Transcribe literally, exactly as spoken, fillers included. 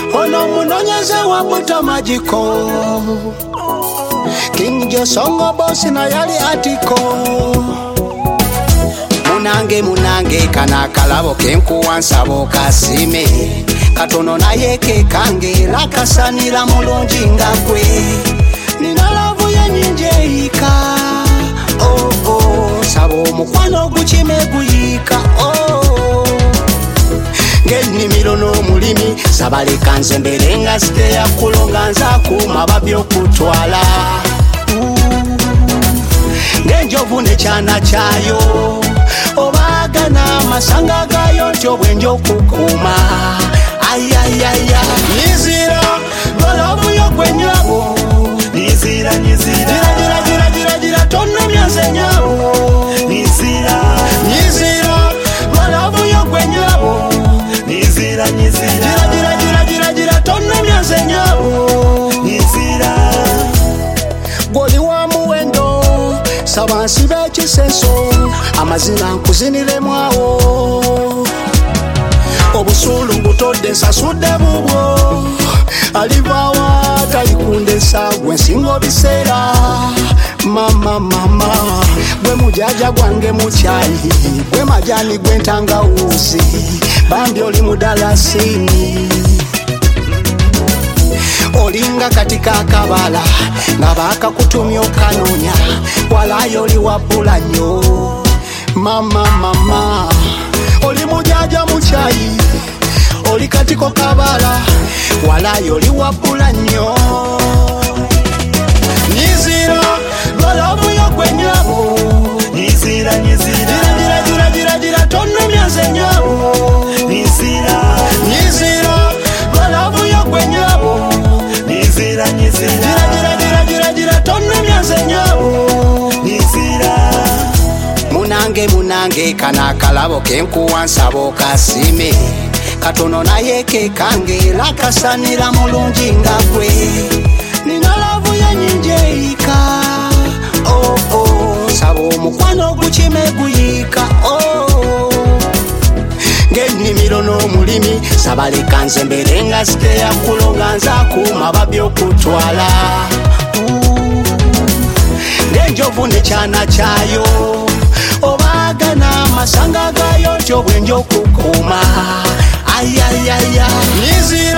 ono munonyeze wa buta majiko King Josongo bosi na yali atiko Munange munange kana kalabo kenku wansabo kasime Katono na yeke kange lakasanira mulungi ngakwe Nina lavu ya nyinjeika Oh oh Sabo mukwano guchime guyika Oh Ngeni milono mulimi Sabale kanze mbelenga site ya kulonga nzaku Mababyo kutwala Ngenjovu ne chana chayo Obaga na masanga gayo Njobwe njo kukuma Ay ay ay ay Nizira Golobu yo kwenyabo Nizira nizira Jira jira jira jira Tono myaze nyabo Nizira Nizira Golobu yo kwenyabo Nizira nizira Jira jira jira jira jira Tono myaze nyabo Nizira Goli wa muwendo Sabansi bechi senso Amazina nkuzinile mwawo Obusulu ngutode nsasude bubwo Alivawa talikunde sagwe singo bisera Mama mama Gwe mujaja gwange muchayi Gwe majani gwe ntanga uzi Bambi oli mudalasini Olinga katika kabala Ngabaka kutumyo kanonya Walayo li wapula nyo Mama mama Oli mujaja muchayi Oli katiko kabala Walayo li wapula nyo Nizira Golobu yo kwenyabo Nizira nizira Jira jira jira jira Tono myaze nyabo Nizira Nizira Golobu yo kwenyabo Nizira nizira Jira jira jira jira jira Tono myaze nyabo Nizira Munange munange kana kalabo kenku wansabo kasime Katono na yeke kange lakasanira mulungi ngakwe Nina lavu ya nyinjeika Oh oh Sabo mukwano guchime guyika Oh Ngeni milono mulimi Sabale kanze mbelenga site ya kulonga nzaku Mababyo kutwala Ngenjovu ne chana chayo Obaga na masanga gayo Njobwe njo kukuma Ay ay ay ay Nizira